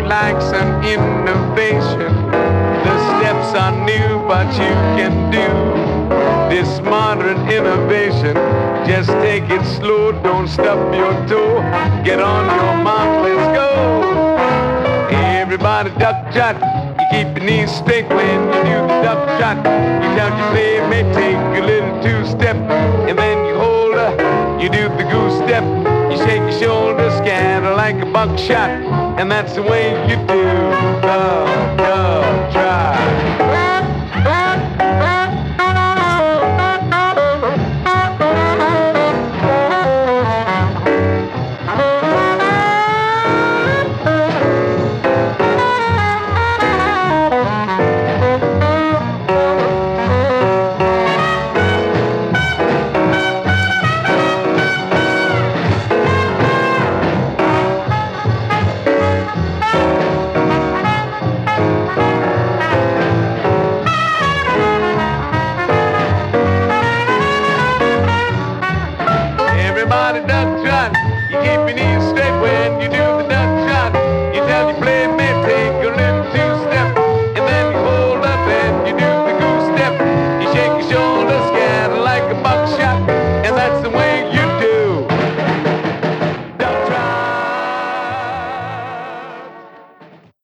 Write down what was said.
likes an innovation. The steps are new, but you can do this modern innovation. Just take it slow, don't stub your toe. Get on your mount, let's go. Everybody duck shot. You keep your knees straight when you do the duck shot. You tell your playmate, take a little two-step, and then you hold her. You do the goose step. You shake your shoulders, scatter like a buckshot, and that's the way you do the try.